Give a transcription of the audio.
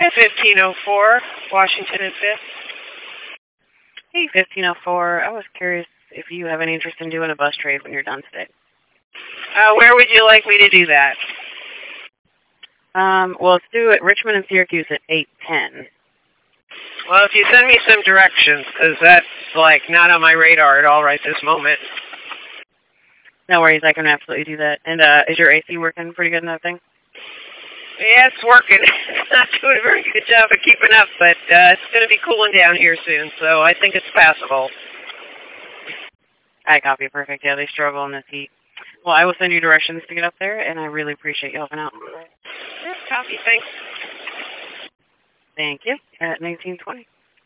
1504, Washington and 5th. Hey, 1504. I was curious if you have any interest in doing a bus trade when you're done today. Where would you like me to do that? Well, let's do it Richmond and Syracuse at 8:10. Well, if you send me some directions, because that's, like, not on my radar at all right this moment. No worries, I can absolutely do that. And is your AC working pretty good in that thing? Yeah, it's working. It's not doing a very good job of keeping up, but it's going to be cooling down here soon, so I think it's passable. I copy. Perfect. Yeah, they struggle in this heat. Well, I will send you directions to get up there, and I really appreciate you helping out. Yeah, copy. Thanks. Thank you. At 1920.